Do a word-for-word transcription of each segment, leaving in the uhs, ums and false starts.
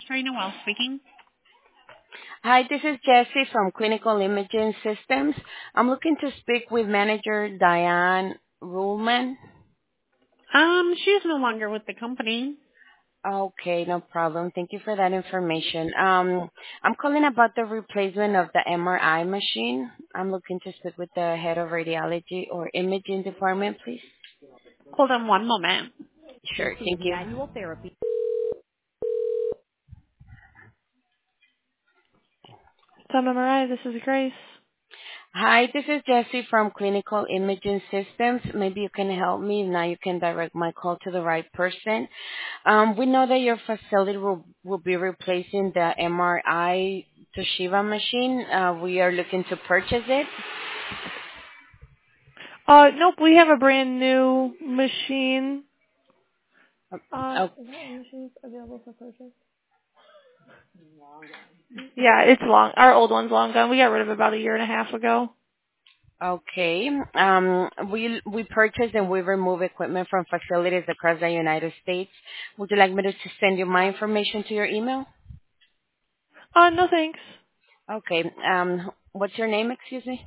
Trina Wells speaking. Hi, this is Jessie from Clinical Imaging Systems. I'm looking to speak with manager Diane Ruhlman. Um, she is no longer with the company. Okay, no problem. Thank you for that information. Um, I'm calling about the replacement of the M R I machine. I'm looking to speak with the head of radiology or imaging department, please. Hold on one moment. Sure, thank you. Manual therapy. Some M R I, this is Grace. Hi, this is Jessie from Clinical Imaging Systems. Maybe you can help me. Now you can direct my call to the right person. Um, we know that your facility will, will be replacing the M R I Toshiba machine. Uh, we are looking to purchase it. Uh, nope, we have a brand new machine. Uh, Oh, is that machine available for purchase? Yeah, it's long. Our old one's long gone. We got rid of it about a year and a half ago. okay. Um, we we purchase and we remove equipment from facilities across the United States. Would you like me to to send you my information to your email? Uh, no thanks. Okay. Um, what's your name? Excuse me.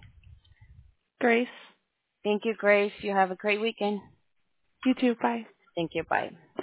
Grace. Thank you, Grace. You have a great weekend. You too. Bye. Thank you. Bye.